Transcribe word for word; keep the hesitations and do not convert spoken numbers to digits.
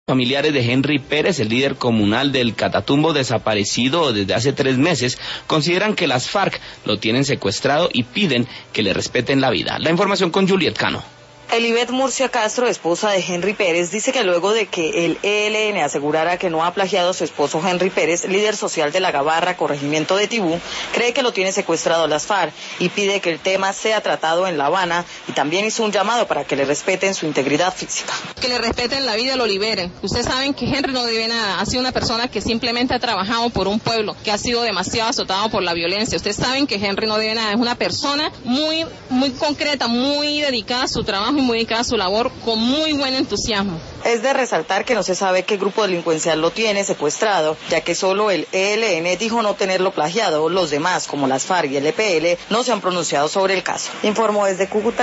Familiares de Henry Pérez, el líder comunal del Catatumbo desaparecido desde hace tres meses, consideran que las FARC lo tienen secuestrado y piden que le respeten la vida. La información con Juliet Cano. Elibet Murcia Castro, esposa de Henry Pérez, dice que luego de que el E L N asegurara que no ha plagiado a su esposo Henry Pérez, líder social de La Gabarra, corregimiento de Tibú, cree que lo tiene secuestrado las FARC y pide que el tema sea tratado en La Habana, y también hizo un llamado para que le respeten su integridad física. Que le respeten la vida y lo liberen. Ustedes saben que Henry no debe nada, ha sido una persona que simplemente ha trabajado por un pueblo, que ha sido demasiado azotado por la violencia. Ustedes saben que Henry no debe nada, es una persona muy, muy concreta, muy dedicada a su trabajo y muy dedicada a su labor, con muy buen entusiasmo. Es de resaltar que no se sabe qué grupo delincuencial lo tiene secuestrado, ya que solo el E L N dijo no tenerlo plagiado. Los demás, como las FARC y el E P L, no se han pronunciado sobre el caso. Informó desde Cúcuta